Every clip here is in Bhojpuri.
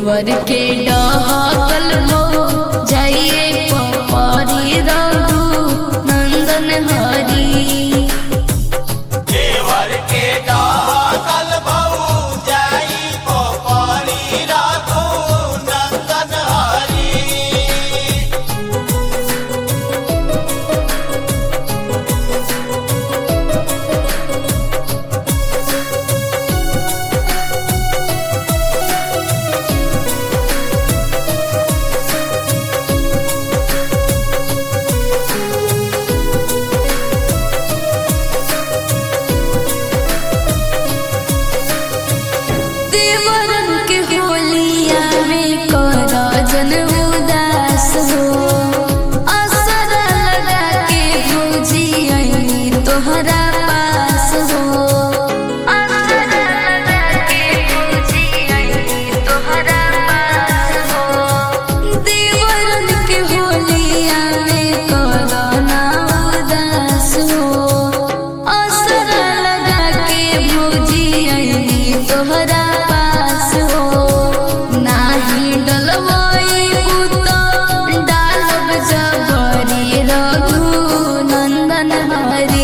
देवर के डहकल हो जाइए परी रघु नंदन हरी। देवर के डहकल भऊ जाई परी रघु नंदन हरी। देवरन के होलिया में कर जन उदास हो असर लगा के भौजी आई तोहरा पास हो। असर लगा के भौजी आई तोहरा पास हो। देवरन के होलिया में कर ना उदास हो असर लगा के भौजी आई तोहरा पास हो। नाही डलवाई उतो डालब जबरी रघु नंदन हरी।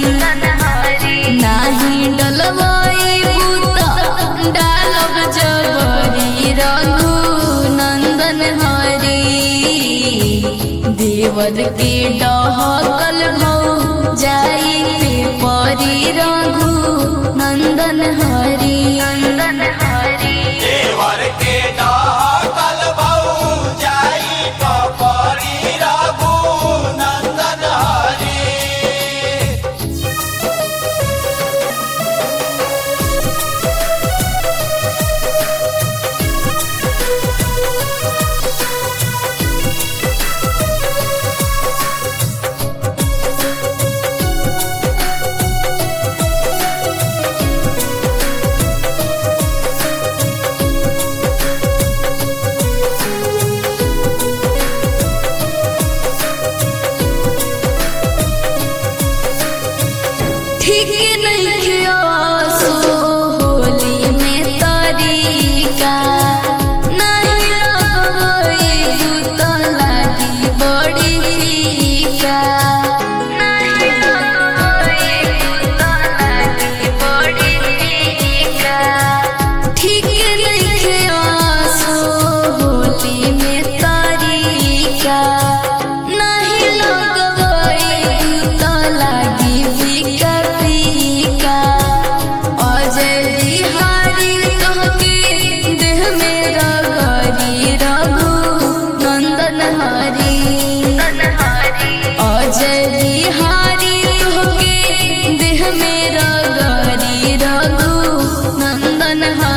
नाही डलवाई उतो डालब जबरी रघु नंदन हरी। देवर के डहकल हो जाई परी रघु नंदन हरी। देवर के डहकल भऊ जाई परी रघु नंदन हरी। ठीक नहीं किया सो होली में तरीका नहीं लगई तो लागी बड़ी फीका। नहीं लगई तो लागी बड़ी फीका। ठीक नहीं किया सो होली में तरीका नहीं लगई तो लागी फीका फीका। अजय बिहारी तोहके देह में रगरी रघु नंदन हरी। अजय बिहारी तोहके देह में रगरी रघु नंदन हरी।